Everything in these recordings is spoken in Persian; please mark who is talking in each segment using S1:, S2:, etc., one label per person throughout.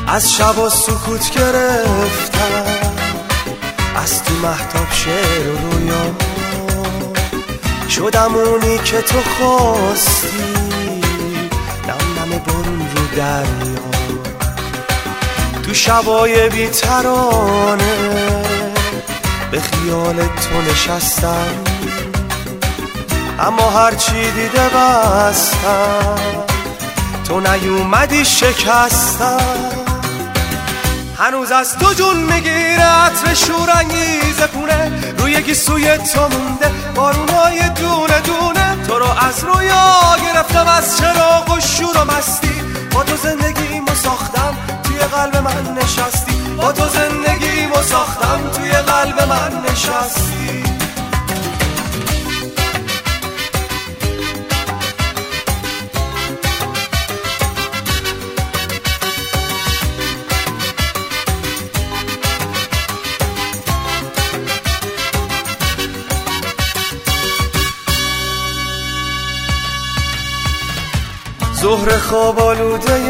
S1: از شب و سکوت گرفتم، از تو مهتاب شعر و رویا شدم اونی که تو خواستی، نم نم بارون رو دریا. تو شبای بی‌ترانه به خیال تو نشستم، اما هرچی دیده بستم، تو نیومدی شکستم. هنوز از تو جون میگیره عطر شورانگیز پونه، روی گیسوی تو مونده بارونای دونه دونه. تو رو از رویا گرفتم، از چراغ و شور و مستی، با تو زندگیمو ساختم توی قلب من نشستی، با تو زندگیمو ساختم توی قلب من نشستی. ظهر خواب آلوده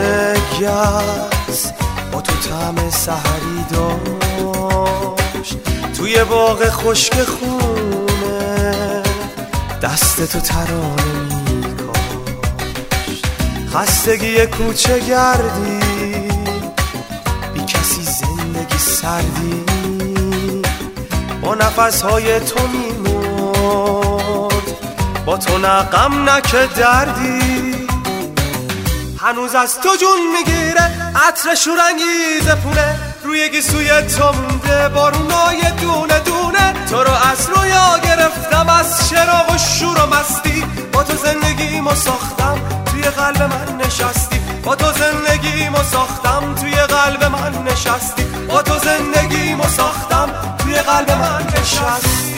S1: گس با تو طعم سحری داشت، توی باغ خشک خونه دست تو ترانه میکاشت. خستگی کوچه گردی، بی کسی زندگی سردی، با نفسهای تو میمرد، با تو نه غم نه که دردی. هنوز از تو جون میگیره عطر شورانگیز پونه، روی گیسوی تو مونده بارونای دونه دونه. تو رو از رویا گرفتم، از چراغ و شور و مستی، با تو زندگیمو ساختم توی قلب من نشستی، با تو زندگیمو ساختم توی قلب من نشستی، با تو زندگیمو ساختم توی قلب من نشستی.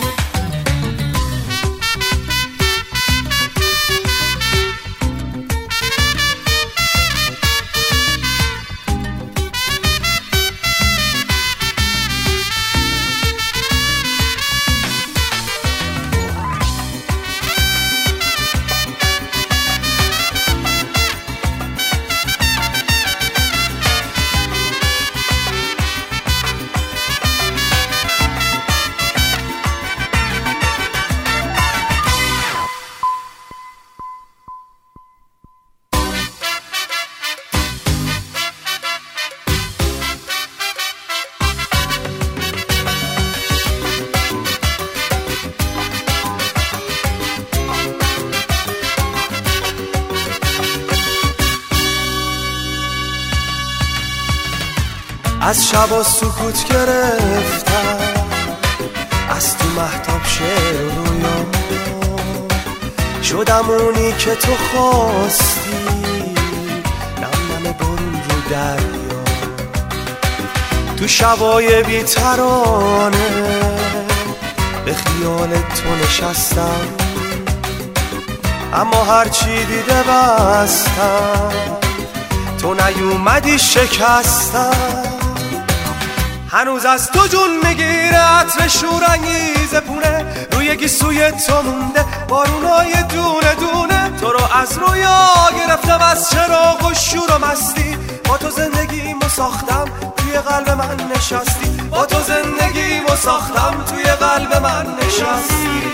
S1: از شب و سکوت گرفتم، از تو مهتاب شعر و رویا شدم اونی که تو خواستی، نم نم بارون رو دریا. تو شبای بی‌ترانه به خیال تو نشستم، اما هرچی دیده بستم، تو نیومدی شکستم. هنوز از تو جون میگیره عطر شورانگیز پونه، روی گیسوی تو مونده بارونای دونه دونه. تو رو از رویا گرفتم، از چراغ و شور و مستی، با تو زندگیمو ساختم توی قلب من نشستی، با تو زندگیمو ساختم توی قلب من نشستی.